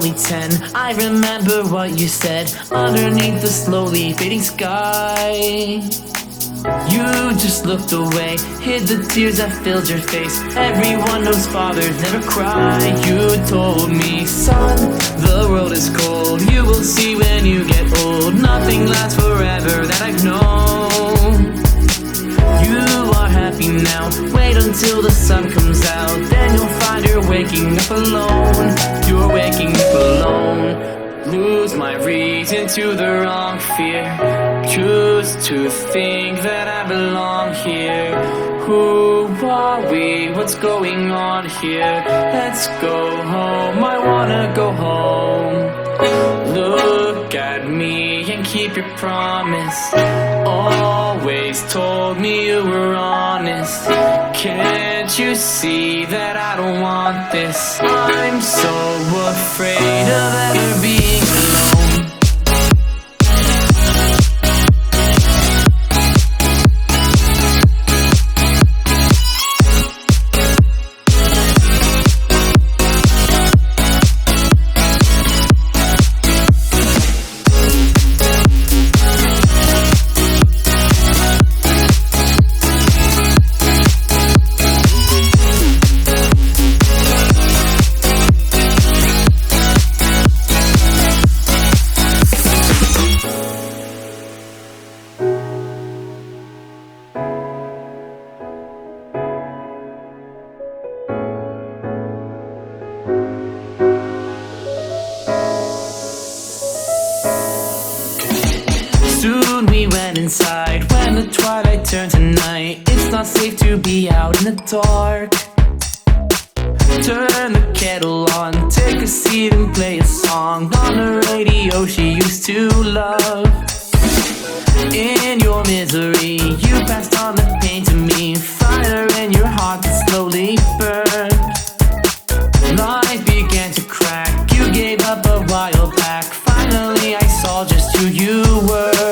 only 10. I remember what you said underneath the slowly fading sky. You just looked away, hid the tears that filled your face. Everyone knows fathers never cry. You told me, son, the world is cold. You will see when you get old. Nothing lasts forever, that I've known. You are happy now, wait until the sun comes out. Then you'll find you're waking up alone. You're waking up alone. Lose my reason to the wrong fear. Choose to think that I belong here. Who are we? What's going on here? Let's go home, I wanna go home. Look at me and keep your promise. Always told me you were honest. Can't you see that I don't want this? I'm so afraid of ever being alone. Soon we went inside when the twilight turned to night. It's not safe to be out in the dark. Turn the kettle on, take a seat and play a song on the radio she used to love. In your misery, you passed on the pain to me. Fire in your heart that slowly burned. Light began to crack, you gave up a while back. Finally I saw just who you were.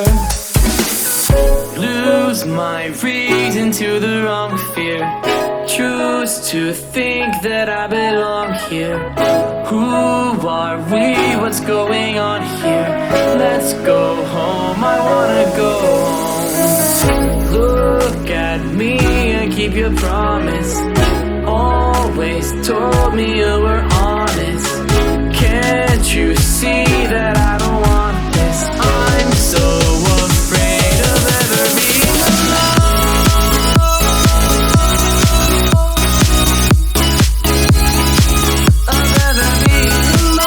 Lose my reason to the wrong fear. Choose to think that I belong here. Who are we? What's going on here? Let's go home, I wanna go home. Look at me and keep your promise. Always told me you were honest. Can't you see that I don't want this? I'm so afraid of ever being alone. Of ever being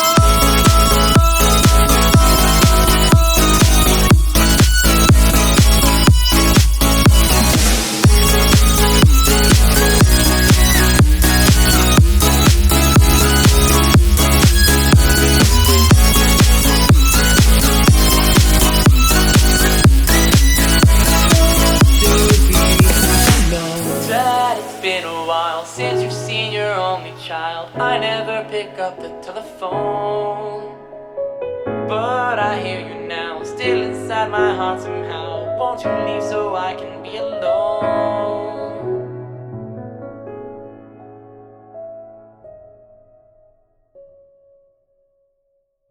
since you've seen your only child. I never pick up the telephone, but I hear you now, still inside my heart somehow. Won't you leave so I can be alone?